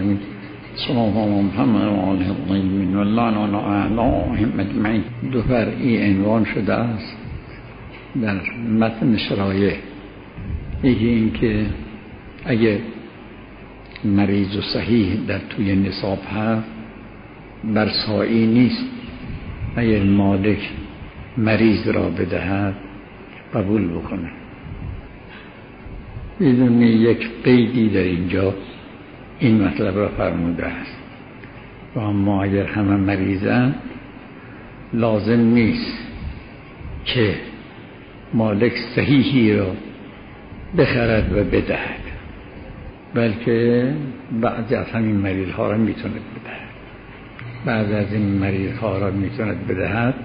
العالمين صلی الله علی محمد و آله الطیبین و لعنة اعدائهم اجمعین. دو فرعی عنوان شده است در متن شرایع. یکی این که اگه مریض و صحیح در توی نصاب هست برسایی نیست اگر مالک مریض را بدهد قبول بکنه بدون یک قیدی. در اینجا این مطلب را فرموده است و اما اگر همه مریضن لازم نیست که مالک صحیحی را بخرد و بدهد، بلکه بعضی از همین مریض ها را میتونه بدهد. بعضی از این مریض ها را میتونه بدهد.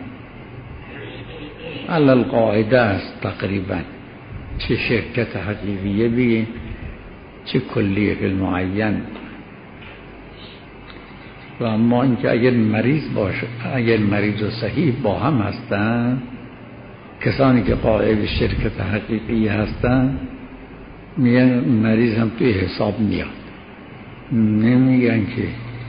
علل قاعده است تقریبا، چه شرکت حقیقیه بگیم چه کلیه فی المعین. و اما اینکه اگر مریض باشه، اگر مریض و صحیح با هم هستن، کسانی که قائل شرکت حقیقی هستن میگن مریض هم توی حساب میاد، نمیگن که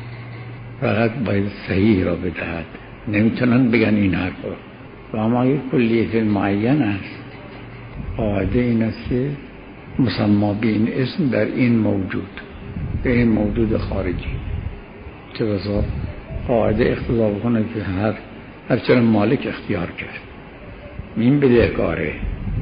فقط باید صحیح را بدهد، نمیتونن بگن این حرف را. و اما اگر کلیه فی المعین است، قاعده این است که مسما به این اسم در این موجود، در این موجود خارجی، چه بسا قاعده اقتضا بکنه که هرچند مالک اختیار کرد این بدهکاره.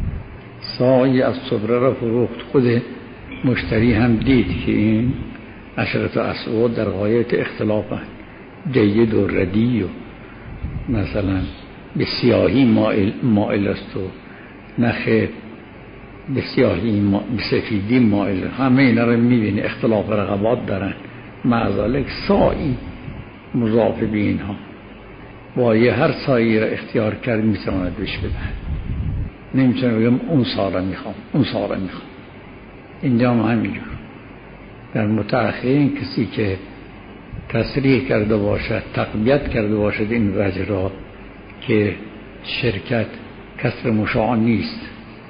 ساعی از صبره را فروخت، خود مشتری هم دید که این عشرت اسعود در غایت اختلاف هست، جید و ردی و مثلا به سیاهی مائل است و نخیر به سیاهی به سفیدی مائل، همه اینا رو میبینی اختلاف رغبات دارن. معذالک سایی مضاف به اینها با یه هر سایی را اختیار کرد میتواند بهش بدن، نمیتونه بگم اون سارا میخوام اون سارا میخوام. اینجا هم همینجور. در متأخرین کسی که تصریح کرده باشد، تقویت کرده باشد این وجه را که شرکت کسر مشاع نیست،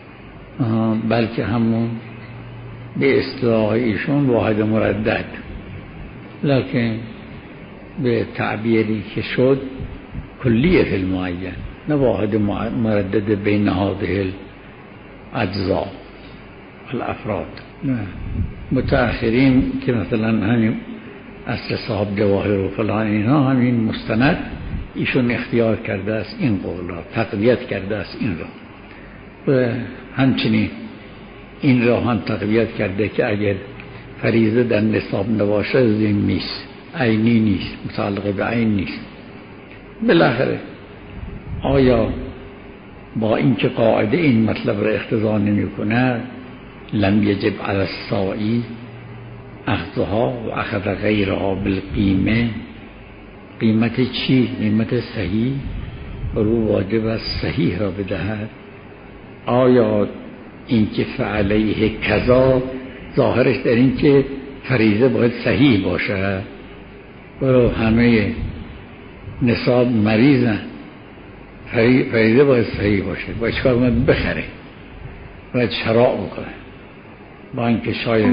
بلکه همون به اصطلاح ایشون واحد مردد، لکن به تعبیری که شد کلیه فی المعین، نه واحد مردد بین هذه الاجزاء الافراد. نه متأخرین که مثلا همین اصل صاحب جواهر و فلان اینها همین مستند ایشون اختیار کرده است این قول را، تقویت کرده است این را. و همچنین این را هم تقویت کرده که اگر فریضه در نصاب نباشه زین نیست، عینی نیست، متعلق به عین نیست. بالاخره آیا با اینکه قاعده این مطلب را اقتضا نمی کند لم یجب علی السائی اخذها و اخذ غیرها بالقیمه؟ قیمت چی؟ قیمت صحیح رو واجب است صحیح را بدهد. آیا این که فعلیه کذا ظاهرش در این که فریضه باید صحیح باشه، برای همه نصاب مریضن، فریضه باید صحیح باشه، باید چکار کنه؟ بخره، باید شراع بکنه. با اینکه شاید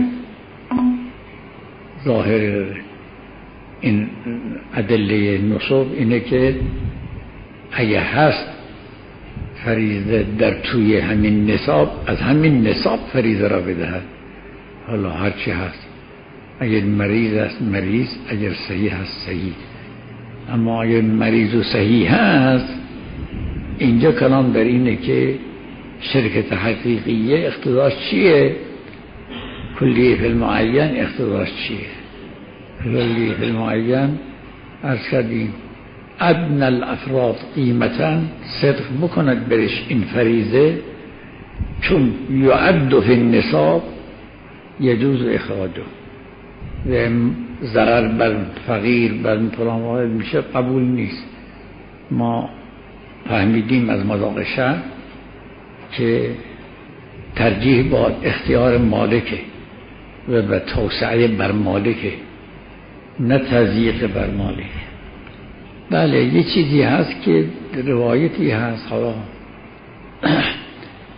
ظاهر این ادله نصاب اینه که اگه هست فریضه در توی همین نصاب، از همین نصاب فریضه را بدهد. حالا هرچی هست، اگر مریض است مریض، اگر صحیح هست صحیح. اما اگر مریض و صحیح هست، اینجا کلام در اینه که شرکت حقیقیه اقتضاش چیه؟ کلیه فی المعین اقتضاش چیه؟ کلیه فی المعین عرض کردیم ادنى الافراد قیمتا صدق بکند برش این فریضه، چون یعد فی النصاب یجوز اخراجه و ضرر بر فقیر بر فلان وارد میشه، قبول نیست. ما فهمیدیم از مذاق شرع که ترجیح با اختیار مالکه و به توسعه بر مالکه، نه تضییق بر مالکه. بله یه چیزی هست که روایتی هست، حالا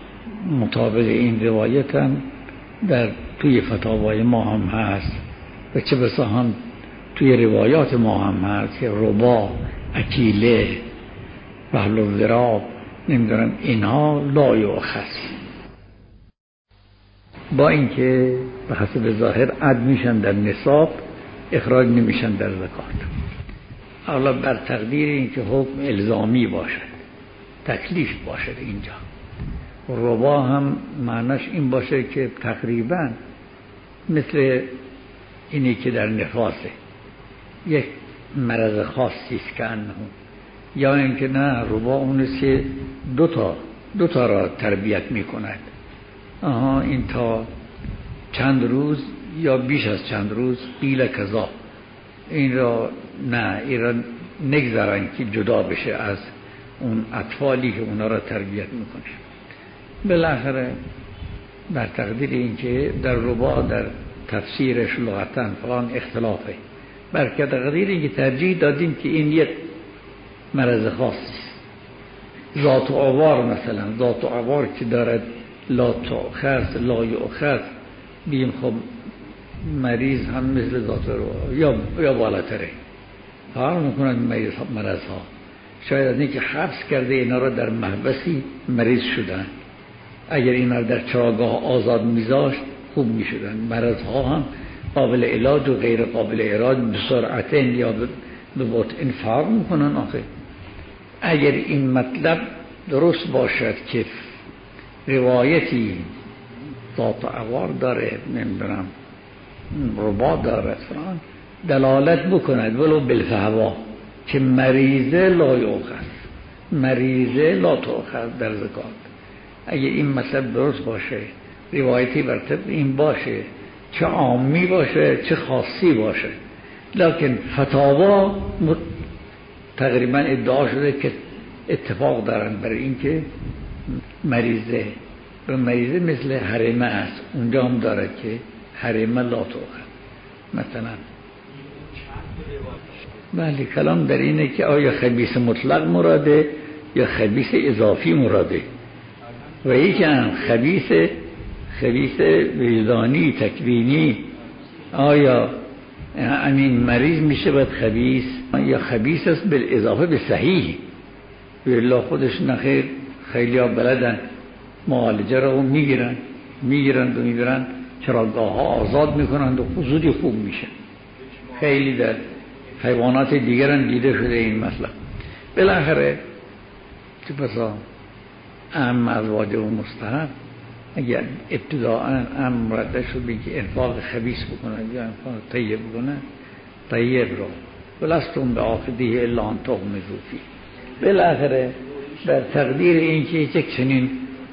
مطابق این روایت هم در توی فتاوای ما هم هست، و چه بسا هم توی روایات ما هم هست که ربا، اکیله، بحل و ذراب، نمیدونم اینها لا یؤخذ، با اینکه به حسب ظاهر عد میشن در نصاب، اخراج نمیشن در زکات. حالا بر تقدیر اینکه حکم الزامی باشد، تکلیف باشد اینجا. ربا هم معناش این باشه که تقریبا مثل اینی که در نفاسه، یک مرض خاصی است که انه، یا اینکه نه، ربا اونست که دو تا را تربیت میکند. این تا چند روز یا بیش از چند روز قیل کذا، این را نگذارن که جدا بشه از اون اطفالی که اونا را تربیت میکنه. بالاخره بر تقدیر این که در ربا در تفسیرش لغتاً فلان اختلافه، بر تقدیر این که ترجیح دادیم که این یک مرض خاصی است. ذات و عوار مثلا، ذات و عوار که دارد لا تؤخذ لا یؤخذ، بیم خب مریض هم مثل ذات رو یا بالاتره فرق میکنند مرض ها. شاید از اینکه حبس کرده اینا را در محبسی مریض شدن، اگر اینا را در چراگاه آزاد میذاشت خوب میشدن. مرض ها هم قابل علاج و غیر قابل علاج به سرعتین یا به بطئن فرق میکنن. آخه اگر این مطلب درست باشد که روایتی ذات عوار داره، نمیدونم ربا دارد فران، دلالت بکند ولو بالفهوا که مریضه لا یؤخذ، مریضه لا تؤخذ در زکات. اگه این مطلب درست باشه، روایتی بر طبق این باشه، چه عامی باشه چه خاصی باشه، لکن فتاوا تقریبا ادعا شده که اتفاق دارن برای اینکه مریضه و مریضه مثل حرمه است، اونجا هم دارد که حرمه لا تؤخذ مثلا. بله، کلام در اینه که آیا خبیث مطلق مراده یا خبیث اضافی مراده، و یکی هم خبیث وجدانی تکوینی، آیا همین مریض میشه باید خبیث یا خبیث است بالاضافه به صحیح. والله خودش نخیر، خیلی ها بلدن معالجه رو میگیرند و میبرن چراگاه ها آزاد میکنند و زودی خوب میشن. خیلی در حیوانات دیگر هم دیده شده این مسئله. بالاخره چه بسا از واجب و مستحب، اگر ابتداء مرده شد بین که انفاق خبیث بکنن یا انفاق طیب بکنن، طیب رو ولستون به آخده الا ان تغمضوا فیه. بالاخره بر تقدیر این که یک چنین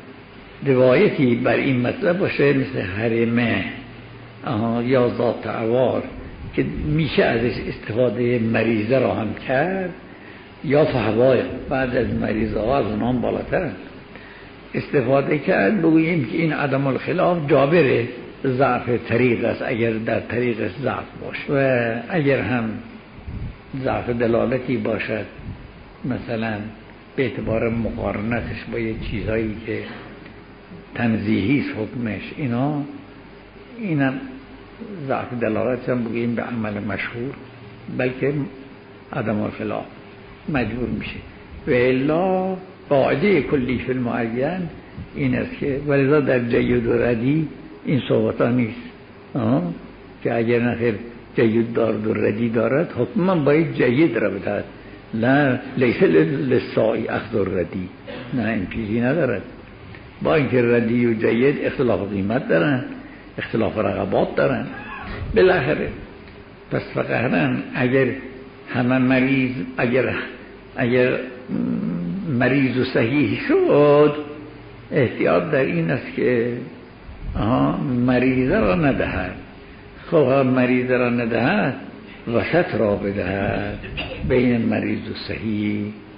روایتی بر این مطلب باشه مثل حرمه یا ذات عوار که میشه ازش استفاده مریضه را هم کرد، یا فهوای بعد از مریضه ها از اونها بالاتر استفاده کرد، بگوییم که این عدم الخلاف جابره ضعف طریق است اگر در طریق ضعف باشه، و اگر هم ضعف دلالتی باشد مثلا به اعتبار مقارنتش با یک چیزهایی که تنزیهی است حکمش، اینم ضعف دلالت هم بگیم به عمل مشهور، بلکه عدم الخلاف مجبور میشه. و الا قاعده کلی فی المعین این است که ولذا در جید و ردی این صحبت ها نیست که اگر نخیر جید دارد و ردی دارد حکما باید جید را بدهد، لا لیس للسائی اخذ الردی، نه این چیزی ندارد. با اینکه ردی و جید اختلاف قیمت دارن، اختلاف رقبات دارن. بالاخره پس فقهرن اگر همه مریض اگر مریض و صحیح شد، احتیاط در این است که مریضه را ندهد. خب مریضه را ندهد، وسط را بدهد بین مریض و صحیح،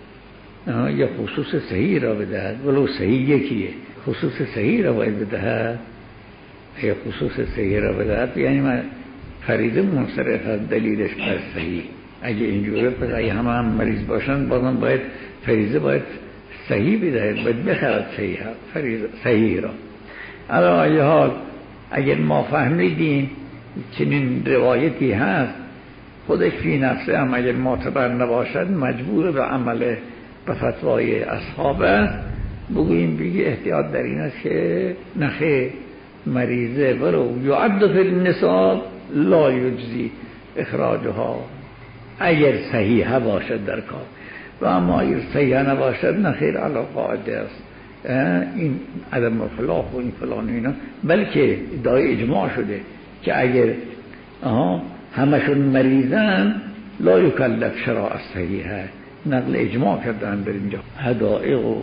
یا خصوص صحیح را بدهد، ولو صحیح یکیه، خصوص صحیح را باید بدهد. یا خصوص صحیح را بدهد یعنی من فریضه منصرف از دلیلش بر صحیح. اگه اینجوره پس اگه هم مریض باشن بازم باید فریضه باید صحیح بدهد، باید بخرد صحیح را. علی ای حال اگر ما فهمیدیم چنین روایتی هست خودش فی نفسه هم اگر معتبر نباشد مجبور به عمل به فتوای اصحاب است، بگوییم بگی احتیاط در این است که نخیر مریضه برو یعد فی النساء لا یجزی اخراجها اگر صحیحه باشد در کار، و اما اگر صحیحه نباشد نخیر علی قاعده است. این عدم خلاف و این فلان و اینا، بلکه ادعای اجماع شده که اگر همشون مریضن لا یکلف شراء صحیحه، نقل اجماع کردن در اینجا. حدائق و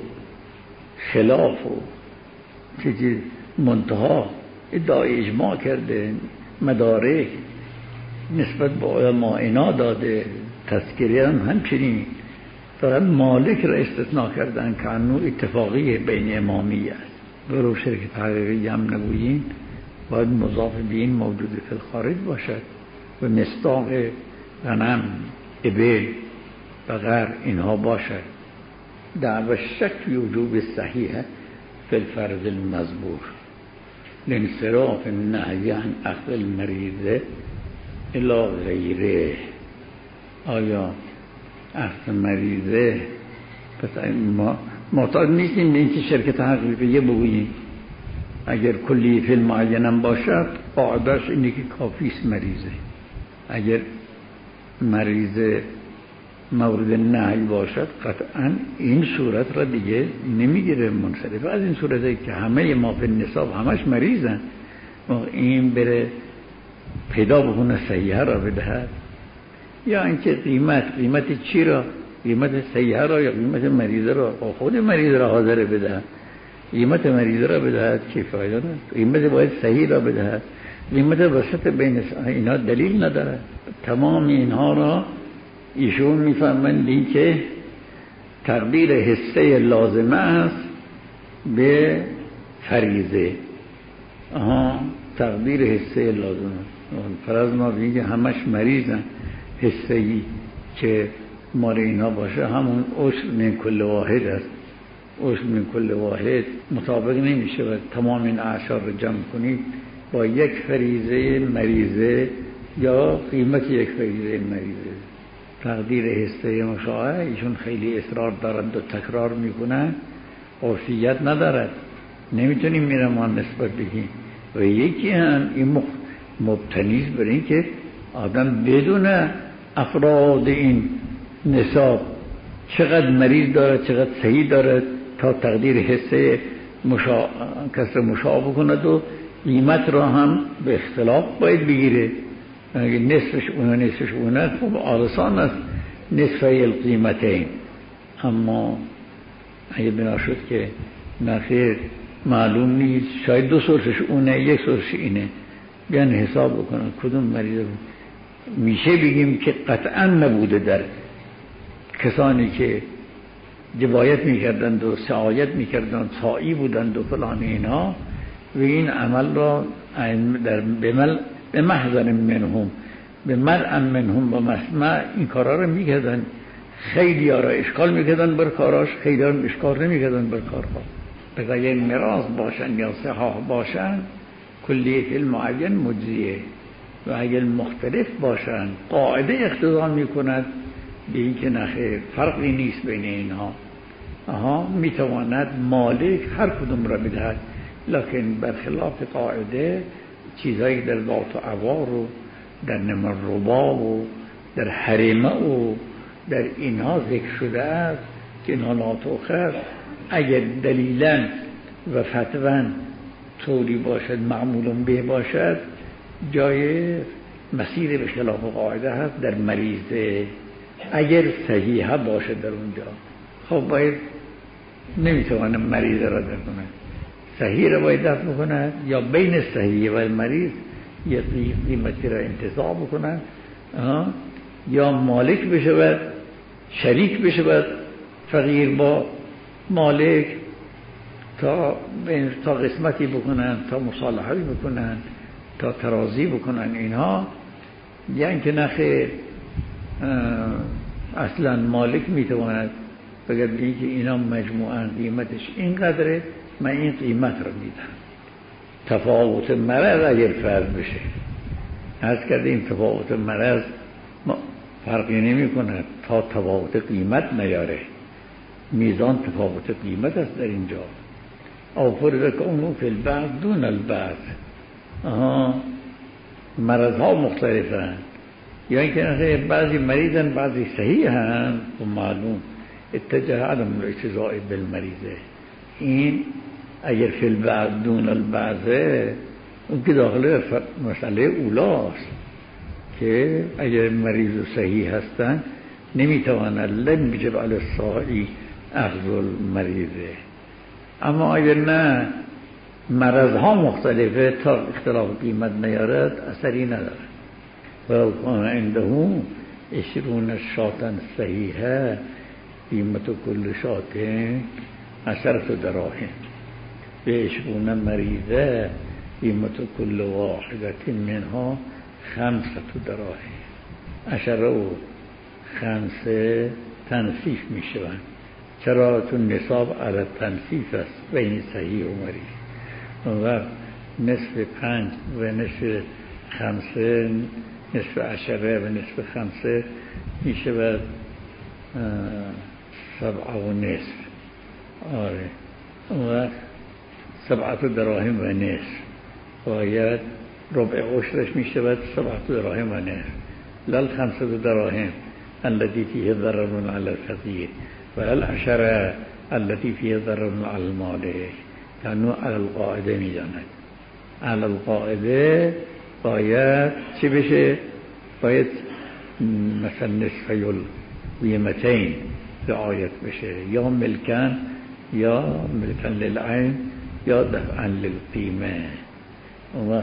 خلاف و چیزی منتها ادعای اجماع کرده، مدارک نسبت به علماء اینا داده، تذکیه هم همچنین. فقط مالک را استثناء کردن که انو اتفاقی بین امامی است. برو شرکت حقیقی هم نگویین، باید مضاف به این موجود فی الخارج باشد و مصداق غنم، ابل، بقر اینها باشد. دعوی شک وجوب صحیحه فی الفرض المذبوح لانصراف النهی عن اخذ المریض الی غیره. آیا اخذ مریضه پس ما معتاد نیستیم به اینکه شرکت حقیقیه بگوییم اگر کلی فیلم معینم باشد قاعدهش اینه که کافیست مریضه. اگر مریضه مورد نهی باشد قطعا این صورت را دیگه نمیگیره منصرف از این صورته که همه ما فی النصاب همش مریضن، این بره پیدا بکنه صحیحه را بدهد، یا اینکه قیمت چی را، قیمت صحیحه را یا قیمت مریضه را، خود مریض را حاضر بدهد، قیمت مریضه را بدهد که فایده نه، قیمت باید صحیح را بدهد، قیمت وسط بین اینا دلیل نداره. تمام اینها را ایشون میفهمند این که تقدیر حصه لازمه است به فریضه. تقدیر حصه لازمه فرض ما بگیم که همش مریضن، حصه‌ای که مال اینا باشه همون عشر من کل واحد است. عشر من کل واحد مطابق نمیشه و تمام این اعشار رو جمع کنید با یک فریضه مریضه یا قیمت یک فریضه مریضه. تقدیر حصه مشاعه ایشون خیلی اصرار دارند و تکرار میکنن، عرفیت ندارد، نمیتونیم میرم ما نسبت بگیم. و یکی هم این مبتنیز بر این که آدم بدون افراد این نصاب چقدر مریض دارد چقدر صحیح دارد تا تقدیر حصه کسر مشاع بکند و قیمت را هم به اختلاف باید بگیره. اگه نصفش اونه خب آرسان است نصفه القیمتین، اما اگه بنا شد که نخیر معلوم نیست، شاید دو سرشش اونه یک سرش اینه، بیان حساب بکنن کدوم مریض میشه بگیم که قطعا نبوده در کسانی که جبایت میکردند و سعایت میکردند سائی بودند و فلان اینا و این عمل را به محضر منهم به مرء منهم و مسمع این کارا رو میکردن. خیلی ها را اشکال میکردن بر کاراش، خیلی ها را اشکال نمیکردن بر کارها. بقیه میراث باشن یا صحاح باشن کلیه المعین مجزیه، و اگر مختلف باشن قاعده اقتضا میکند به این که نخیر فرقی نیست بین اینها. میتواند مالک هر کدوم را بدهد، لکن برخلاف قاعده چیزهایی در ذات و عوار و در نمر ربا و در حرمه و در اینها ذکر شده است که اینها ناتوخر اگر دلیلا و فتوان طوری باشد معمولون به باشد جای مسیر به خلاف قاعده هست در مریضه. اگر صحیحه باشد در اونجا خب باید نمیتوانه مریضه را در کنه، صحیح را باید دفع بکنه یا بین صحیح و مریض یه قیمتی را انتزاع بکنه، یا مالک بشود شریک بشود فقیر با مالک تا قسمتی بکنن، تا مصالحه بکنن، تا ترازی بکنن اینها. یعنی که نخیر اصلا مالک میتواند بگه بگی که اینا مجموعاً قیمتش اینقدره، من این قیمت رو میدم. تفاوت مرض اگر فرض بشه عرض کردیم تفاوت مرض فرقی نمی کند تا تفاوت قیمت نیاره. میزان تفاوت قیمت است در اینجا. او فرض کونو فی البعض دون البعض. مرض ها مختلفن، یا اینکه بعضی مریضن بعضی صحیح هن و معلوم اتجاه عدم الاجتزاء بالمریضه. این اگر فی البعض دون البعضه اون که داخل مسئله اولاست که اگر مریض و صحیح هستن نمیتواند لم یجب علی الصاحی اخذ المریضه. اما اگر نه مرض ها مختلفه تا اختلاف قیمت نیارد اثری نداره. ولو کان عنده 20 شاة صحیحه قیمت کل شاة 10 دراهم و 20 مریضه قیمت کل واحدة منها 5 دراهم. 10 و 5 تنصیف می شوند. چرا؟ چون نصاب علی تنصیف است بین صحیح و مریض. و نصف 5 و نصف 5 نصف 10 و نصف 5 می شود 7 و نصف. آره و 7 دراهم و نصف باید ربع عشرش می شود 7 دراهم و نصف. لا 5 دراهم التي فيه ضرر على الفقير ولا 10 التي فيه ضرر على المالك. یعنی علی القاعده می داند. علی القاعده باید چی بشه؟ باید مثلا نصفی القیمتین رعایت بشه، یا ملکن یا ملکن للعین یا دفعا للقیمه. و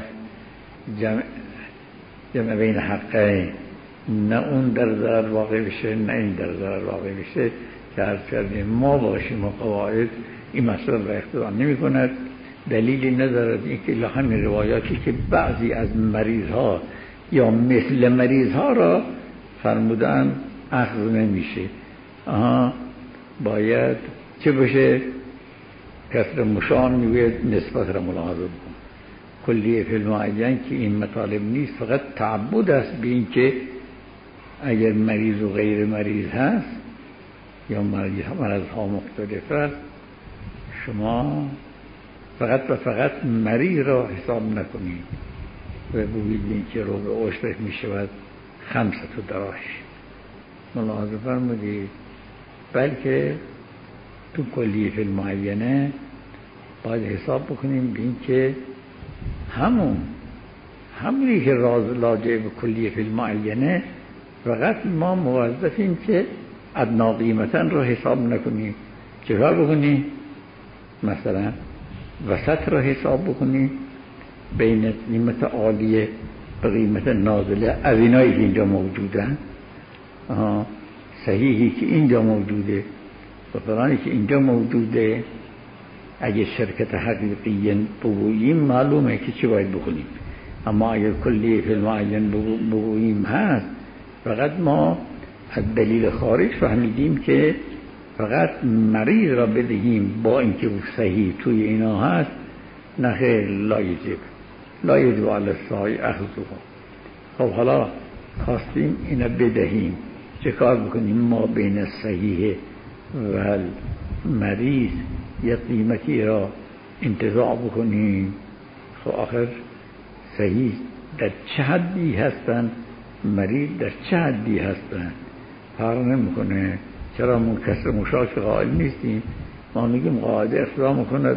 جمع بین حقین، نه اون در ضرر واقع بشه نه این در ضرر واقع بشه که عرض کردیم ما باشیم و قواعد این مسئله را اقتضا نمی کند. دلیلی ندارد اینکه لحن روایاتی که بعضی از مریض ها یا مثل مریض ها را فرمودن اخذ نمیشه. باید چه بشه؟ کسر مشان میگوید نسبت را ملاحظه بکن. کلیه فی المعین که این مطالب نیست، فقط تعبد است به این که اگر مریض و غیر مریض هست یا مرض ها مختلف است، شما فقط و فقط مریض را حساب نکنید و بگویید که ربع عشرش می شود 5 دراهم. ملاحظه فرمودید. بلکه تو کلیه فی المعینه باید حساب بکنیم به این که همونی که راجع به کلیه فی المعینه فقط ما موظفیم که ادنا قیمتا رو حساب نکنیم. چه بکنیم؟ مثلا وسط رو حساب بکنیم بین قیمت عالیه و قیمت نازله از اینایی که اینجا موجودن، صحیحی که اینجا موجوده و فلانی که اینجا موجوده. اگه شرکت حقیقی بگوییم معلومه که چی باید بکنیم. اما اگر کلی فی المعین بگوییم هست، فقط ما از دلیل خارج فهمیدیم که فقط مریض را بدهیم با اینکه صحیح توی اینا هست. نخیر، لا یجب علی الصاحی اخذها. خب حالا خواستیم اینا بدهیم، چه کار بکنیم؟ ما بین صحیح و مریض یه قیمتی را انتزاع بکنیم. خب آخر صحیح در چه حدی هستن، مریض در چه حدی هستن، فرق نمیکنه. چرا منکسر مشاش قائل نیستیم؟ ما میگیم قاعده اقتضا میکند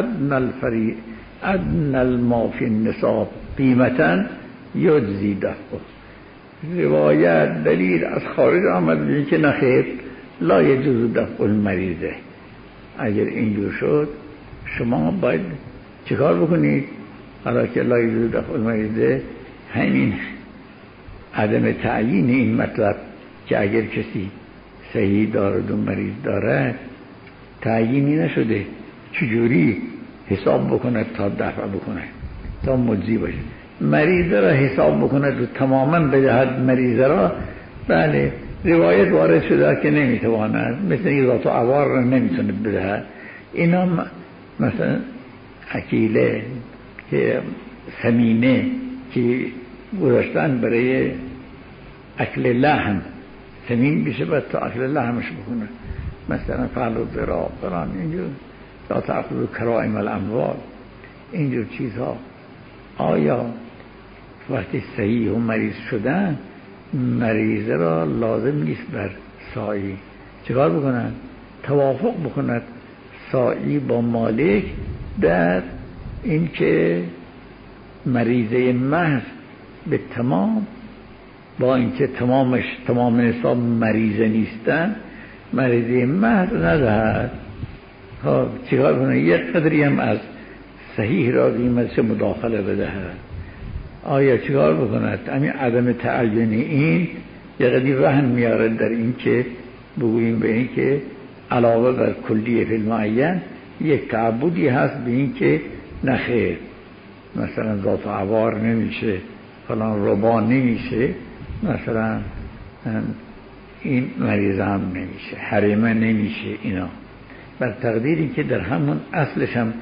ادنى ما فی النصاب قیمتا یجزی دفعه. روایت دلیل از خارج آمد میگه که نخیر، لا یجوز دفع المریضه. اگر اینجور شد شما باید چیکار بکنید؟ حالا که لا یجوز دفع المریضه، همین عدم تعیین این مطلب که اگر کسی صحیح دارد و مریض دارد تعیینی نشده، چجوری حساب بکنه تا دفع بکنه تا مجزی باشه؟ مریض را حساب بکنه و تماما بدهد مریض را. بله، روایت وارد شده که نمیتواند، مثل این ذات و عوار را نمیتونه بدهد. اینا مثلا اکیله که سمینه که گذاشتن برای اکل لحم سمین بشه بعد تا اکل لحمش بکنه، مثلا فعل و ذرا فلان اینجور، لا تأخذوا کرائم الاموال، اینجور چیزها. آیا وقتی صحیح و مریض شدن مریضه را لازم نیست بر سائی چکار بکنن؟ توافق بکند سائی با مالک در این که مریضه محض به تمام، با اینکه تمام نصاب مریضه نیستن، مریضه محض ندهد. چیکار کنه؟ یک قدری هم از صحیح را قیمتش مداخله بدهد. آیا چیکار بکند؟ همین عدم تعین این یک قدری وهن میاره در این که بگوییم به این که علاوه بر کلیه فی المعین یک تعبدی هست به این که نخیر مثلا ذات عوار نمیشه، فلان ربا نمیشه، مثلا این مریضه هم نمیشه، حریمه نمیشه. اینا بر تقدیری که در همون اصلش هم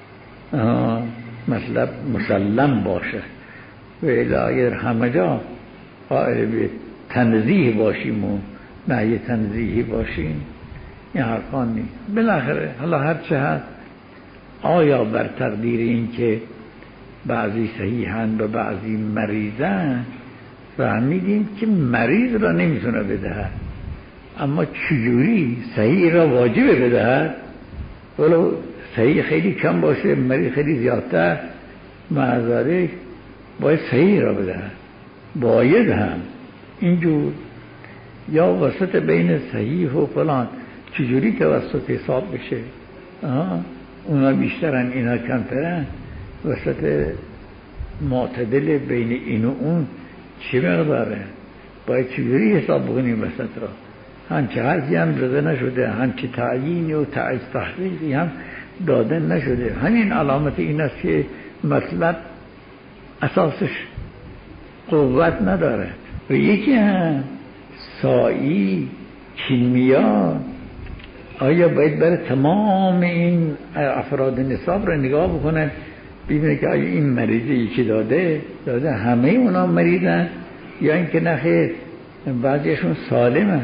مطلب مسلم باشه و اگر همه جا قائل به تنزیه باشیم و نهی تنزیهی باشیم این حرفان نیست. بالاخره حالا هر چه هست، آیا بر تقدیر این که بعضی صحیحن و بعضی مریضن فهمیدیم که مریض را نمیتونه بدهد، اما چجوری صحیح را واجب بدهد؟ ولو صحیح خیلی کم باشه مریض خیلی زیادتر، معذره باید صحیح را بدهد، باید هم اینجور. یا وسط بین صحیح و فلان چجوری توسط حساب بشه؟ اونا بیشترن اینا کمترن، وسط معتدل بین این و اون چه مقداره؟ باید چجوری حساب بکنیم وسط را؟ هنچه حرفی هم داده نشده، هنچه تعیین و تحقیقی هم داده نشده. همین علامت این است که مطلب اساسش قوت نداره. و یکی هم سائی کیمیا، آیا باید برای تمام این افراد نصاب را نگاه بکنن ببینه که آیا این مریضی یکی داده همه اونا مریضن یا اینکه نخیر بعضیشون سالمه؟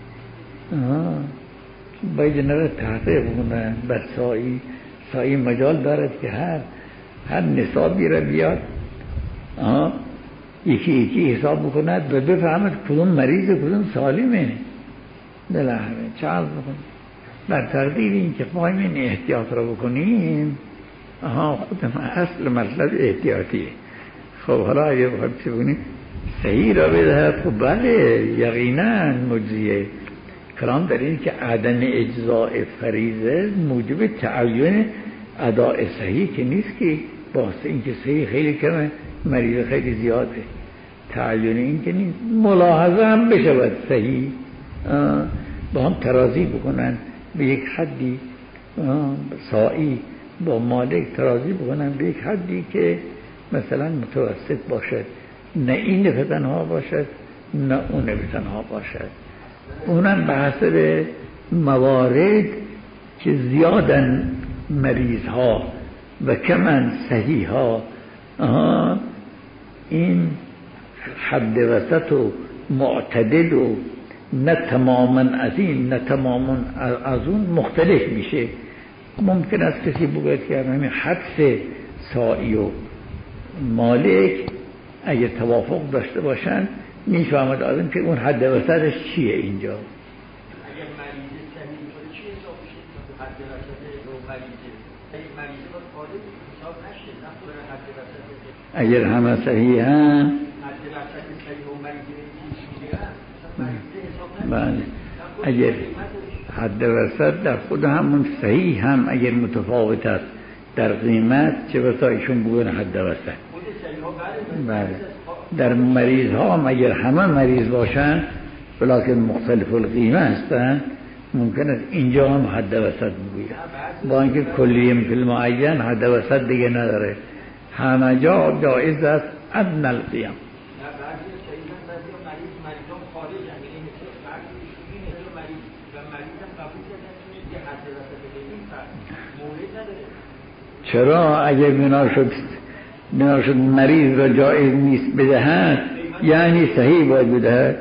باید نره تحقیق بکنن بر سائی مجال دارد که هر نصابی را بیاد یکی حساب بکند و بفهمد کدوم مریض کدوم سالمه. بالاخره چه عرض بکنم بر تقدیر این که پایم این احتیاط را بکنیم. خودم اصل مطلب احتیاطیه. خب حالا اگه بخوایم چه بکنیم صحیح را بدهد، خب بله یقینا مجزیه. کلام در این که عدم اجزاء فریضه موجب تعین اداء صحیح که نیست، که واسه این که صحیح خیلی کمه مریض خیلی زیاده، تعین این که نیست. ملاحظه هم بشه صحیح با هم ترازی بکنن به یک حدی، سائی با مالک ترازی بکنن به یک حدی که مثلا متوسط باشد، نه این به تنها باشد نه اون به تنها باشد. اونم به حسب موارد که زیادن مریض ها و کمن صحیح ها، این حد وسط و معتدل و نه تماما از این نه تماما از اون مختلف میشه. ممکن است کسی بگوید که همین حدس سائی و مالک اگه توافق داشته باشن میفهمد آدم که اون حد وسطش چیه اینجا. اگه مریض صحیح باشه چی حساب میشه؟ حد وسط رو مریض باید قادر حساب نشه، نه بره حد وسط. اگر همه صحیح هم حد وسط صحیح و مریض چیزی هم بله. اگر حد وسط در خود همون صحیح هم اگر متفاوت است در قیمت، چه بسا ایشون بگوین حد وسط. بله. در مریض ها هم اگر همه مریض باشن بلکه مختلف القیمه هستن ممکن است اینجا هم حد وسط بگوید، با اینکه کلیم فی المعین حد وسط دیگه نداره، همه جا جایز است ادنی القیم. چرا اگر بنا شد بنا شد مریض را جایز نیست بدهد یعنی صحیح باید بدهد.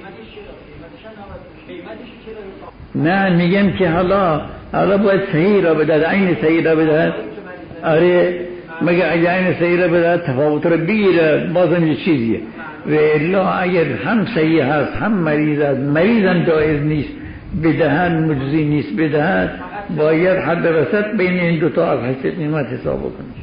نه میگم که حالا باید صحیح را بدهد، عین صحیح را بدهد. آره مگه عین صحیح را بدهد تفاوت را بگیره بازم یه چیزیه. و الا اگر هم صحیح هست هم مریض هست، مریضم جایز نیست بدهد، مجزی نیست بدهد، باید حد وسط بین این دوتا از حیث قیمت حساب کنید.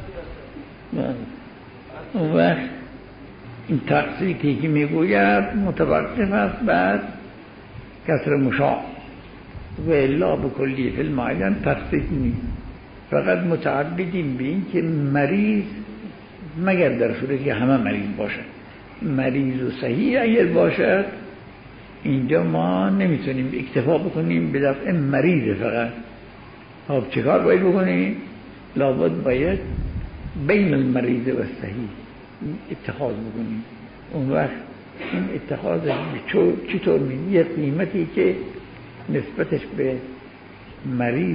اون وقت این تقسیطی که میگوید متوقف است بر کسر مشاع و الا بکلی فی المعین تقسیط نیست. فقط متعبدیم به این که مریض مگر در صورتی که همه مریض باشد، مریض و صحیح اگر باشد اینجا ما نمیتونیم اکتفا بکنیم به دفع مریض فقط. خب چه کار باید بکنیم؟ لابد باید بین المریض و صحیح اتخاذ بکنیم. اون وقت این اتخاذش چطور می‌بینی؟ یه قیمتی که نسبتش به مریض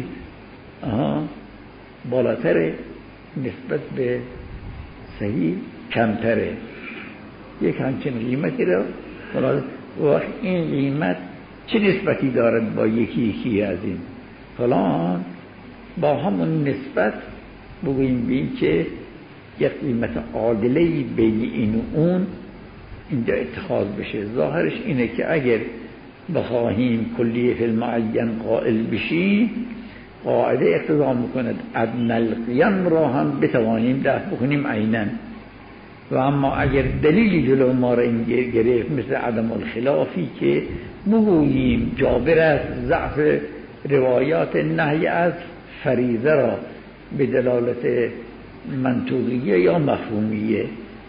بالاتره، نسبت به صحیح کمتره، یک همچین قیمتی را وقت این قیمت چه نسبتی دارد با یکی از این فلان، با همون نسبت بگوییم بین که یک قیمت عادله‌ای بین این و اون اینجا اتخاذ بشه. ظاهرش اینه که اگر بخواهیم کلیه فی المعین قائل بشیم قاعده اقتضا میکند ادنی القیم را هم بتوانیم دفع بکنیم عیناً. و اما اگر دلیلی جلو ما را این گرفت مثل عدم الخلافی که بگوییم جابر است ضعف روایات نهی از فریضه را به دلالت منطوقیه یا مفهومیه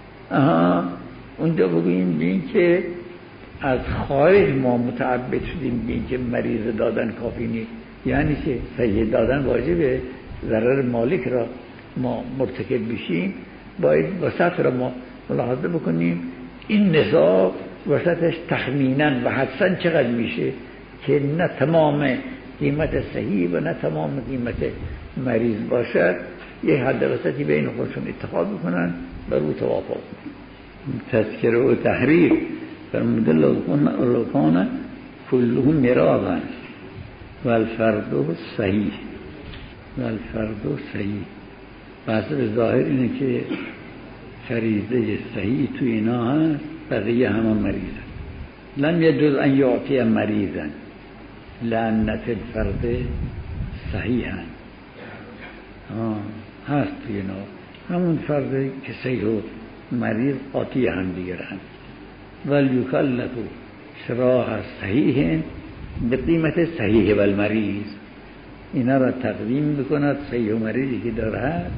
اونجا بگوییم بین که از خارج ما متعبد شدیم بین که مریض دادن کافی نیست، یعنی که صحیح دادن واجبه، ضرر مالک را ما مرتکب بشیم، باید وسط را ما ملاحظه بکنیم این نصاب وسطش تخمیناً و حدساً چقدر میشه که نه تمام قیمت صحیح و نه تمام قیمت مریض باشد، یه حد وسطی بین خودشون اتخاذ بکنن بر او توافق. تذکره و تحریر فرموده لکان کلهم مراغن و الفرد صحیح و الفرد صحیح. بحث به ظاهر اینه که فریضه صحیح تو اینا هست، بقیه همه مریضن. لم یجوز ان یعطی مریضن لعنت الفرد صحیحن هست تو اینا، همون فرد که صحیح و مریض قاطی هم دیگرن. ولیکلف شراح صحیح به قیمت صحیح و المریض، اینا را تقویم بکند صحیح و مریضی که دارد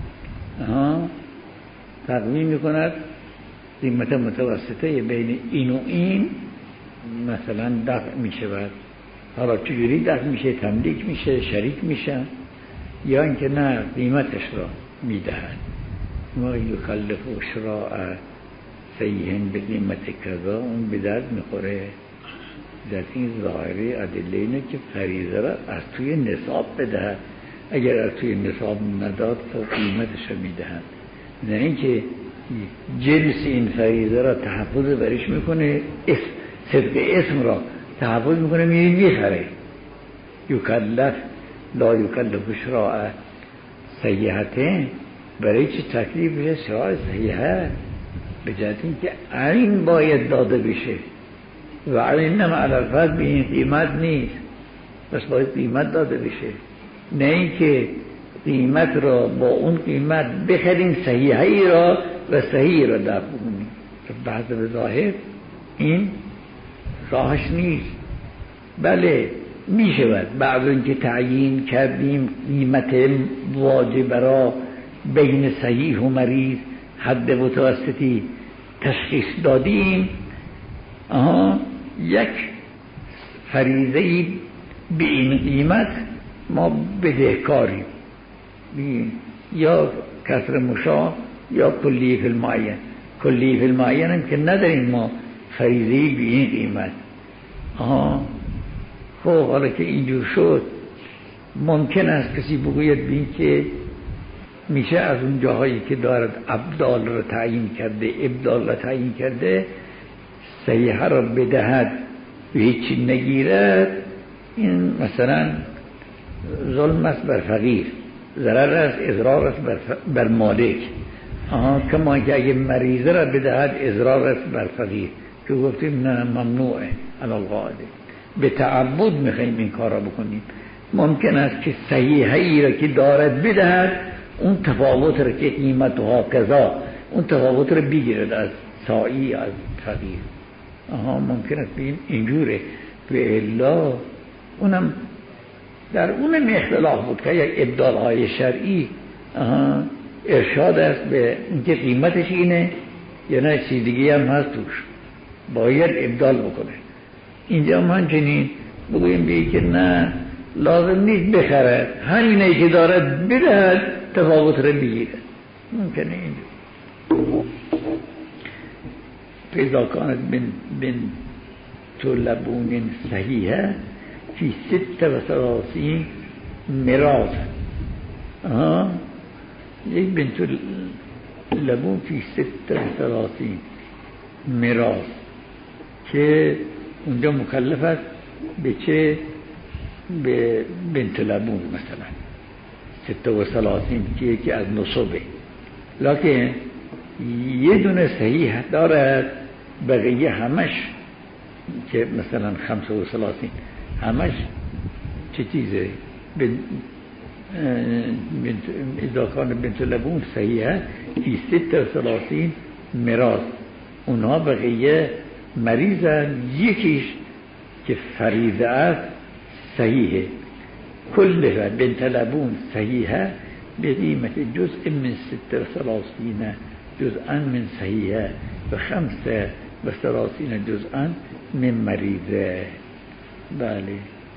تقویم میکند قیمت متوسطه بین این و این مثلا دفع میشود. حالا چجوری دفع میشه؟ تملیک میشه، شریک میشه، یا اینکه نه قیمتش را میدهد. ما یکلف و شراع صحیحن به قیمت کذا اون به درد میخوره. در این ظاهری ادله اینه که فریضه را از توی نصاب بدهد، اگر از توی نصاب نداد خب قیمتش را میدهد، نه اینکه جنس این فریضه را تحفظ برش میکنه، صدق اسم را تحفظ میکنه میخره. یکلف لا یکلف شراع صحیحته، برای چه تکلیف بشه شراع صحیحه؟ به جهت اینکه عین باید داده بشه و عین نه معرفت به این قیمت نیست، بس باید قیمت داده بشه، نه اینکه قیمت را با اون قیمت بخریم صحیحی را و صحیح را دفع کنیم. بعض به ظاهر این راهش نیست. بله میشود بعد اینکه تعیین کردیم قیمت واجب را بین صحیح و مریض حد متوسطی تشخیص دادیم، یک فریضه‌ای به این قیمت ما بدهکاریم، یا کسر مشاع یا کلی فی المعین. کلی فی المعین هم که نداریم ما فریضه‌ای به این قیمت. خب حالا که اینجور شد ممکن است کسی بگوید بین که میشه از اون جاهایی که دارد ابدال رو تعیین کرده، ابدال رو تعیین کرده، صحیحه رو بدهد و هیچی نگیرد، این مثلا ظلم است بر فقیر، ضرر است، اضرار است بر مالک. کما که اگه مریضه را بدهد اضرار است بر فقیر، که گفتیم نه ممنوعه علی القاعده. به تعبد میخوایم این کار را بکنیم. ممکن است که صحیحه ای را که دارد بدهد، اون تفاوت را که قیمتها کذا، اون تفاوت را بگیرد از سائی، از فقیر. ممکن است بگیم اینجوره. به الا اونم در اونم اختلاف بود که یک ابدال های شرعی ارشاد است به اینکه قیمتش اینه یا نه چیز دیگه هم هست توش، باید ابدال بکنه. اینجا هم همچنین بگویم بگی که نه لازم نیست بخره، همینه که دارد بدهد تفاوت رو بگیره. ممکنه اینجا پیدا کانت بنت لبون صحیحه فی 36 میراث. یک بنت لبون فی 36 میراث که اونجا مکلف است به چه؟ به بنت لبون مثلا 36 که یکی از نصبه، لکن یه دونه صحیح دارد، بقیه همش که مثلا 35 همش چه چیزه؟ اذا کان بنت لبون صحیحه فی 36 میراث، اونها بقیه مریضن، یکیش که فریضه است صحیحه. کلها بنت لبون صحیحه بقیمت جزء من 36 جزءا من صحیحه و 35 جزءا من مریضه. بله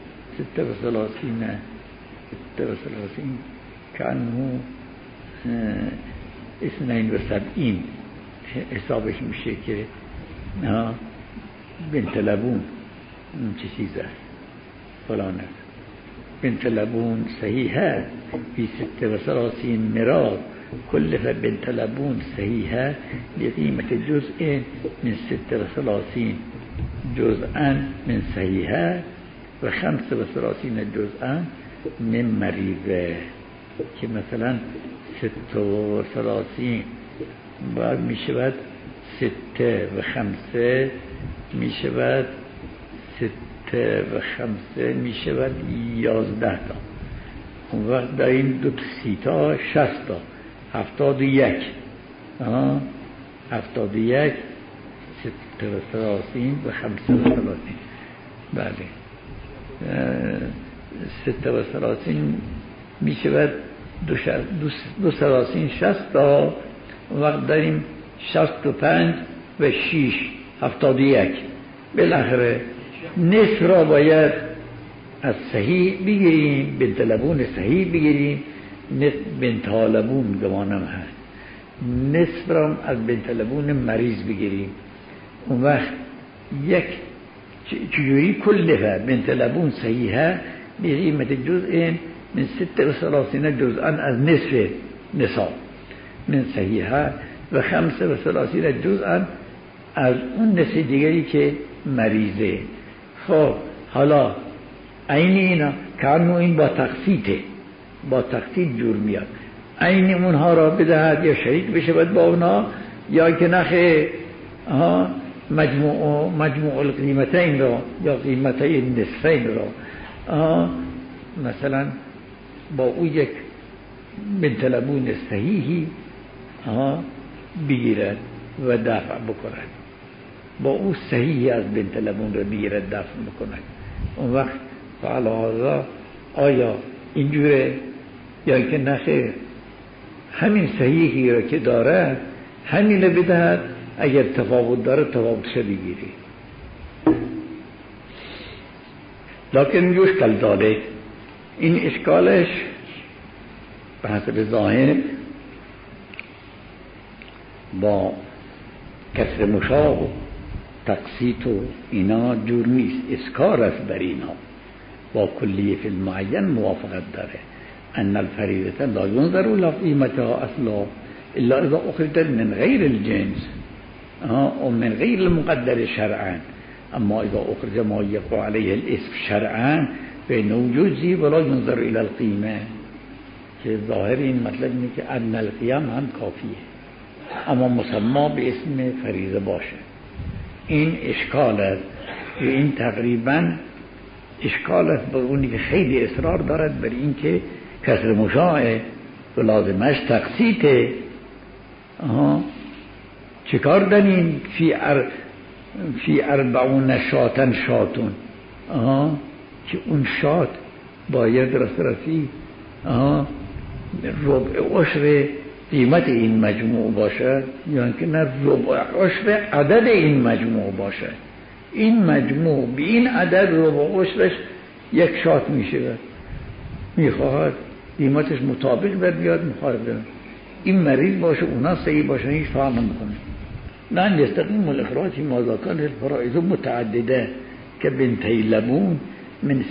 36 کانو 72 حسابش میشه که بنت لبون چه چیز است فلان است. بنت لبون صحیحه فی 36 میراث، کلف بنت لبون صحیحه بقیمت جزء من 36 جزءا من صحیحه و 35 جزءا من مریضه. که مثلا 36 باید می شود 6 و 5 می شود 6 و 5 می شود 11 تا. اون وقت در این 2 تا 30 تا 60 تا 71 71 36 و 35. بله 36 می شود 36 60 تا. وقت داریم 65 و 6 71. بالاخره نصف را باید از صحیح بگیریم، بنت لبون صحیح بگیریم، بنت لبون گمانم هست، نصف را از بنت لبون مریض بگیریم. اون وقت یک چجوری کلفه بنت لبون صحیحه بقیمت جزء من 36 جزءا از نصف نصاب من صحیحه و 35 جزءا از اون نصف دیگری که مریضه. خب حالا عین اینا کانو این با تقسیطه، با تقسیط جور میاد، عین اونها را بدهد یا شریک بشه با اونا، یا که نخه مجموع القیمتین را یا قیمتین نصفین را مثلا با او یک بنت لبون صحیحی بگیرد و دفع بکند، با او صحیحی از بنت لبون را بگیرد دفع بکند. اون وقت فعلا آیا اینجوره یا که نخیر همین صحیحی را که داره همین بدهد، اگر تفاوت داره تفاوتش بگیری. لکن جو اشکال داره، این اشکالش به حسب ظاهر با کسر مشاه و تقسیط و اینا جور نیست، اسکار است بر اینا، با کلیه فی المعین موافقت داره. ان الفریضه لا ينظر الى قیمتها اصلا الا اذا اخرجت من غیر الجنس او من غیر المقدر شرعا، اما اذا اخرج ما يقع عليه الاسم شرعا فانه يجزي ولا ينظر الى القیمه. که ظاهر این مطلب اینه که ان القیام هم کافیه، اما مسما به اسم فریضه باشه. این اشکال است، این تقریبا اشکال است به اونی که خیلی اصرار دارد بر این که کسر مشاع و لازمش تقسیطه. چکار داریم فی 40 شاتن شاتون، که اون شات باید رسی ربع عشر قیمت این مجموع باشد، یا اینکه نه ربع عشر عدد این مجموع باشد. این مجموع به این عدد ربع عشرش یک شات میشه، میخواهد قیمتش مطابق بیاد مخالف بیاد. این مریض باشه اونا صحیح باشه هیچ فرق نمیکنه. لن یستقیم الاخراج ما ذاکر الفرائض متعدده که بنتی لبون من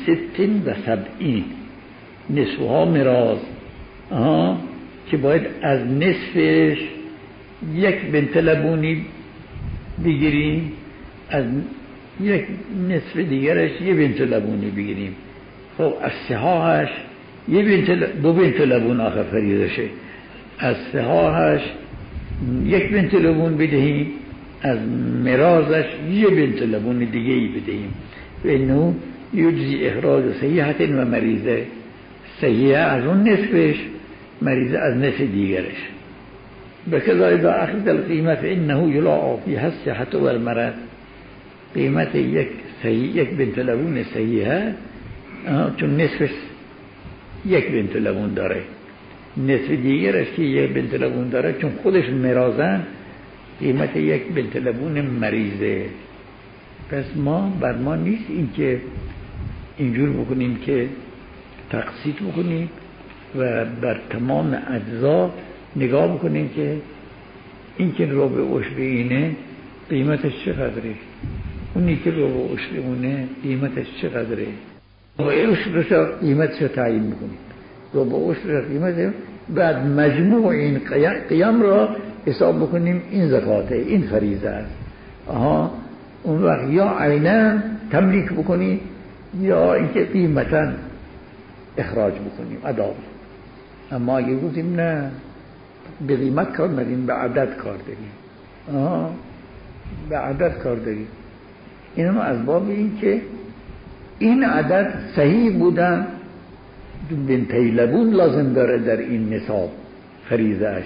76 نصفها میراث، که باید از نصفش یک بنت لبونی بگیریم، از یک نصف دیگرش یک بنت لبونی بگیریم. خب از سهاهش دو بنت لبون آخر فریضشه، از سهاهش یک بنت لبون بدهیم، از مرازش یک بنت لبون دیگه ای بدهیم. و اینو یجزی اخراج صحیحت و مریضه، صحیحه از اون نصفش، مریضه از نصف دیگرش. بکذا اذا اخذ القیمه فانه یلاعا فیها الصحة والمرض. قیمت یک بنت لبون صحیحه چون نصفش یک بنت لبون داره، نصف دیگرش که یک بنت لبون داره چون خودش مرازن قیمت یک بنت لبون مریضه. پس بر ما نیست این که اینجور بکنیم که تقسیط بکنیم و بر تمام اجزا نگاه بکنیم که این که ربع عشر اینه قیمتش چقدره، اونی که ربع عشر اونه قیمتش چقدره، ربع عشرش قیمتش رو تعیین بکنیم. ربع عشر قیمت بعد مجموع این قیام را حساب بکنیم، این زکاته، این فریضه است. اون وقت یا عینا تملیک بکنیم یا اینکه قیمتا اخراج بکنیم ادا بکنیم. اما اگه گفتیم نه به قیمت کار نداریم، به عدد کار داریم، به عدد کار داریم، اینم از باب این که این عدد صحیح بودن بنتی لبون لازم داره در این نصاب فریضه‌اش،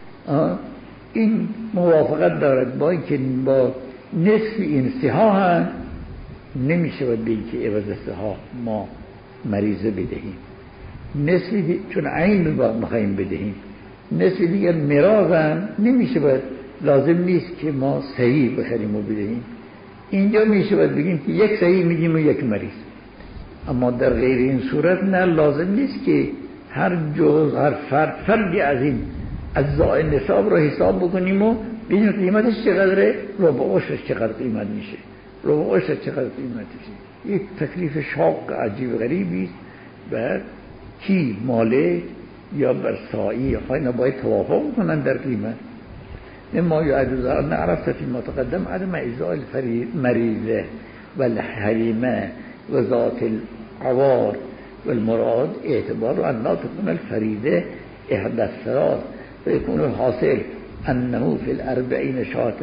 این موافقت دارد با اینکه با نصف این سها نمیشه باید به اینکه عوض سها ما مریضه بدهیم، نصفی چون عین بخوایم بدهیم، نصف دیگر مرازن نمیشه باید، لازم نیست که ما صحیح بخریم و بدهیم. اینجا میشه باید بگیم که یک صحیح میدیم و یک مریض. اما در غیر این صورت نه، لازم نیست که هر جز هر فردی از این اجزای نصاب رو حساب بکنیم و ببینیم قیمتش چقدره، ربع عشرش چقدر قیمت میشه، ربع عشرش چقدر قیمت میشه. یک تکلیف شاق عجیب غریبی است. بر کی مالک یا بر سائی اینا باید توافق کنن در قیمت. اما یعجز ان عرفت فی ما تقدم عدم ازاء المریضه والحریمه و ذات العوار والمراد اعتبار ان لا تكون الفریضه احدى الثلاث فيكون الحاصل انه في 40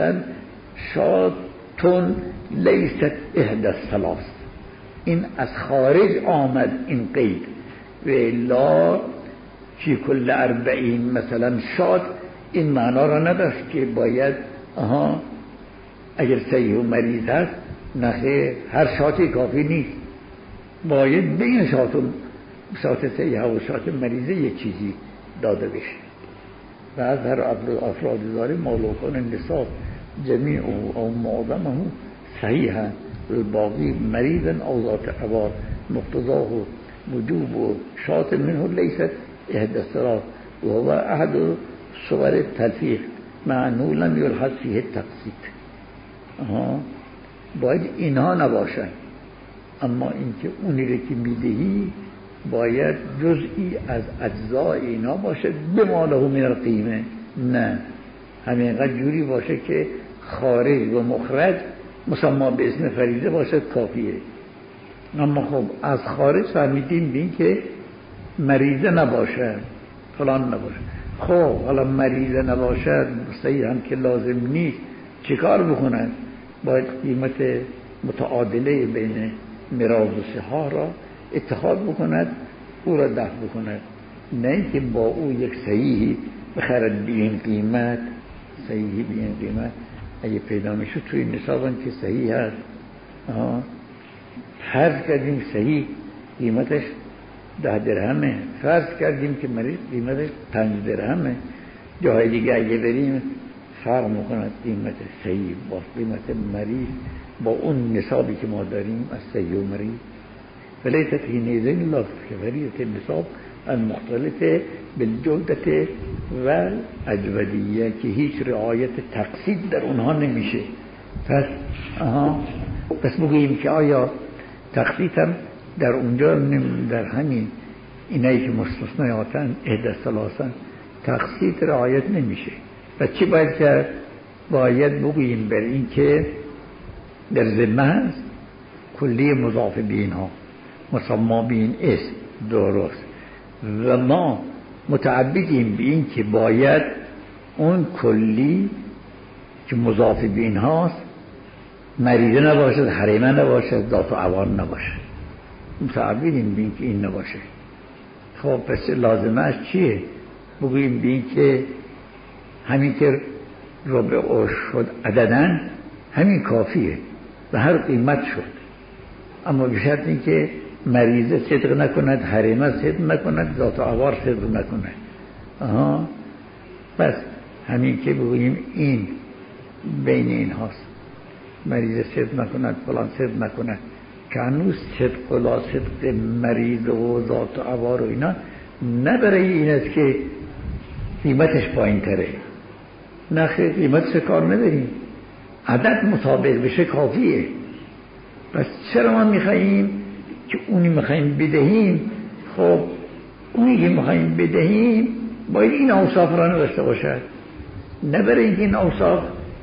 شاة لیست احدى الثلاث. این از خارج آمد این قید، و الا فی کل 40 مثلا شات این معنا را نداشت که باید اگر صحیح و مریض هست نخیر هر شاتی کافی نیست، باید بین شات صحیح و شات مریضه یک چیزی داده بشه. و از هر افراد داره مولوکان النصاب جمیع او معظمه صحیحا الباقی مریضا او ذات عوار مقتضاه وجوب و شات منه لیست احدى الثلاث و هو احد صور التلفیق مع انه لم یلحظ فیه التقسیط. باید اینها نباشن، اما اینکه اونی رو که میدهی باید جزئی از اجزای اینا باشه به ما له من القیمه، نه همینقدر جوری باشه که خارج و مخرج مسمى به اسم فریضه باشه کافیه. اما خب از خارج فهمیدیم بین که مریضه نباشه فلان نباشه. خب حالا مریضه نباشد صحیح هم که لازم نیست، چه کار بکنن؟ باید قیمت متعادله بین میراث و سها را اتخاذ بکند، او را دفع بکند، نه اینکه با او یک صحیحی بخرد به این قیمت. صحیحی به این قیمت اگه پیدا میشه توی نصاب هم که صحیح هست، فرض کردیم صحیح قیمتش 10 درهمه، فرض کردیم که مریض قیمتش 5 درهمه، جای دیگه اگه بریم فرق میکند قیمت صحیح با قیمت مریض با اون نصابی که ما داریم از صحیح و مریض. فلیست حینئذ الا کفریة النصاب المختلف بالجودة و الاجودیه که هیچ رعایت تقسیم در اونها نمیشه. پس بگوییم که آیا تقسیم هم در اونجا در همین اینایی که مستثنیاتن احدى ثلاثه تقسیم رعایت نمیشه. و چی باید کرد؟ باید بگوییم بر این که در ذمه هست کلی مضاف به اینها مسمى به این اسم درست و ما متعبدیم به این که باید اون کلی که مضاف به این هاست مریضه نباشد، حریمه نباشد، ذات و عوان نباشد. متعبدیم به این که این نباشه. خب پس لازمه چیه؟ بگوییم به این که همین که ربع شد عددن همین کافیه و هر قیمت شد، اما به شرط این که مریضه صدق نکند، حریمه صدق نکند، ذات و عوار صدق نکند. بس همین که بگوییم این بین این هاست، مریضه صدق نکند، فلان صدق نکند، که هنوز صدق و لا صدق مریض و ذات و عوار و اینا نه برای این است که قیمتش پایین تره، نه خیلی قیمت سه کار نداریم، عدد مطابق بشه کافیه. پس چرا ما میخواییم که اونی میخواییم بدهیم؟ خب اونی که میخواییم بدهیم باید این اوصاف را نداشته باشد، نه برای اینکه این اوصاف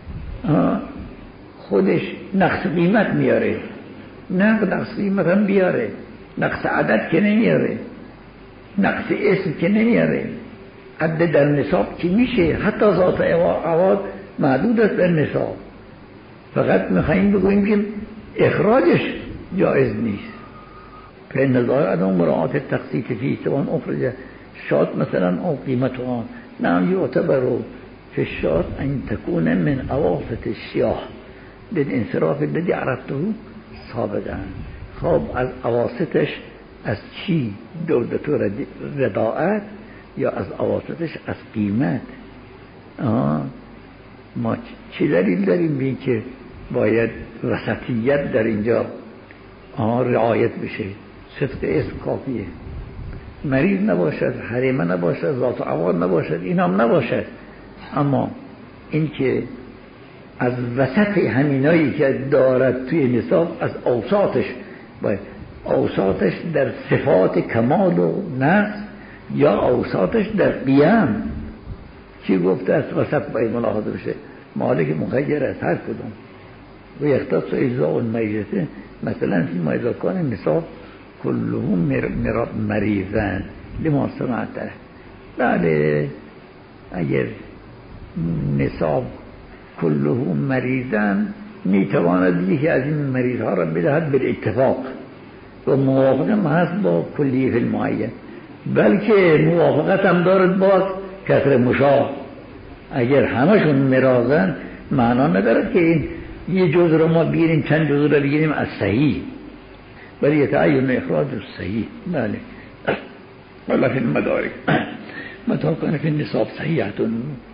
خودش نقص قیمت میاره، نه نقص قیمت هم بیاره، نقص عدد که نمیاره، نقص اسم که نمیاره، عدد در نصاب که میشه، حتی ذات عواد محدود است در نصاب. فقط میخواییم بگوییم که اخراجش جایز نیست. فإن ظاهر عدم مراعاة التقسيط فيه سواء أخرج الشاة مثلا أو قيمتها نعم يعتبر في الشاة أن تكون من أواسط الشياه للانصراف الذي عرفته سابقا. خب از اواسطش از چی؟ جودت و رداعت یا از اواسطش از قیمت؟ ما چی دلیل داریم بین که باید وسطیت در اینجا رعایت بشه؟ صدق اسم کافیه، مریض نباشد، حریمه نباشد، ذات و عوان نباشد، این هم نباشد، اما این که از وسط همینایی که دارد توی نصاب از اوساطش باید، اوساطش در صفات کمال و نقص یا اوساطش در قیام، چی گفته است وسط باید ملاحظه بشه. مالک مخیر از هر کدوم و یختص اجزاء المیته مثلا فی ما اذا کان نصاب کلهم مریضن لما سمعته. بله اگر نصاب کلهم مریضن میتواند یکی از این مریض ها را بدهد بالاتفاق و موافق هم هست با کلیه المعین، بلکه موافقت هم دارد با کسر مشاه. اگر همشون مرازن معنا ندارد که این یه جزء رو ما بگیریم چند جزء رو بگیریم از صحیح، بل یتعین اخراج الصحیح. بله ولی فی المدارک متى كان في النصاب صحیحة